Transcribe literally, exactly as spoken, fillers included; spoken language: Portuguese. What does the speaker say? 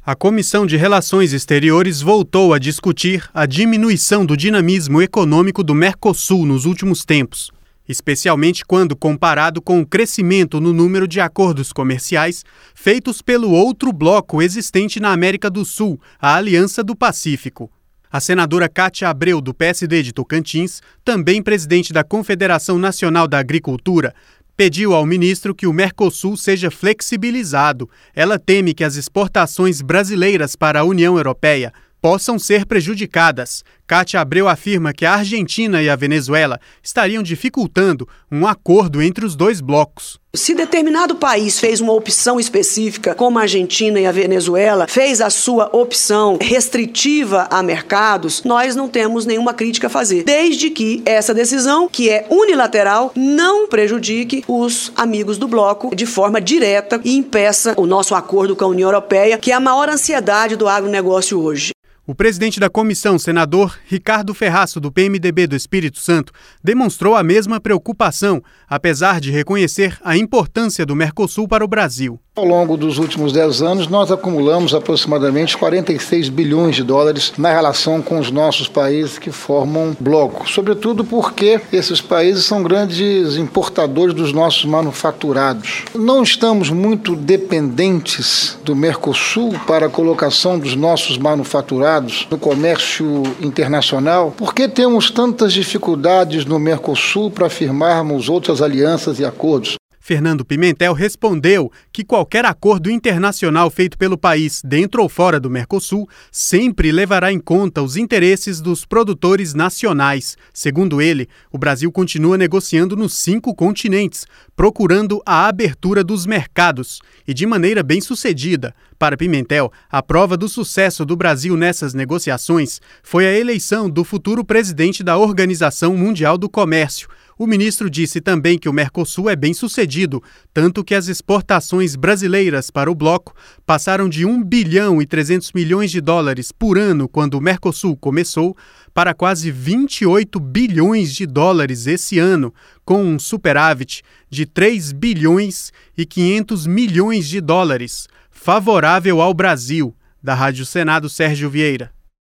A Comissão de Relações Exteriores voltou a discutir a diminuição do dinamismo econômico do Mercosul nos últimos tempos, especialmente quando comparado com o crescimento no número de acordos comerciais feitos pelo outro bloco existente na América do Sul, a Aliança do Pacífico. A senadora Cátia Abreu, do P S D de Tocantins, também presidente da Confederação Nacional da Agricultura, pediu ao ministro que o Mercosul seja flexibilizado. Ela teme que as exportações brasileiras para a União Europeia possam ser prejudicadas. Cátia Abreu afirma que a Argentina e a Venezuela estariam dificultando um acordo entre os dois blocos. Se determinado país fez uma opção específica, como a Argentina e a Venezuela, fez a sua opção restritiva a mercados, nós não temos nenhuma crítica a fazer, desde que essa decisão, que é unilateral, não prejudique os amigos do bloco de forma direta e impeça o nosso acordo com a União Europeia, que é a maior ansiedade do agronegócio hoje. O presidente da comissão, senador Ricardo Ferraço, do P M D B do Espírito Santo, demonstrou a mesma preocupação, apesar de reconhecer a importância do Mercosul para o Brasil. Ao longo dos últimos dez anos, nós acumulamos aproximadamente quarenta e seis bilhões de dólares na relação com os nossos países que formam bloco, sobretudo porque esses países são grandes importadores dos nossos manufaturados. Não estamos muito dependentes do Mercosul para a colocação dos nossos manufaturados no comércio internacional. Por que temos tantas dificuldades no Mercosul para firmarmos outras alianças e acordos? Fernando Pimentel respondeu que qualquer acordo internacional feito pelo país, dentro ou fora do Mercosul, sempre levará em conta os interesses dos produtores nacionais. Segundo ele, o Brasil continua negociando nos cinco continentes, procurando a abertura dos mercados e de maneira bem-sucedida. Para Pimentel, a prova do sucesso do Brasil nessas negociações foi a eleição do futuro presidente da Organização Mundial do Comércio. O ministro disse também que o Mercosul é bem-sucedido, tanto que as exportações brasileiras para o bloco passaram de um bilhão e trezentos milhões de dólares por ano quando o Mercosul começou para quase vinte e oito bilhões de dólares esse ano, com um superávit de três bilhões e quinhentos milhões de dólares, favorável ao Brasil. Da Rádio Senado, Sérgio Vieira.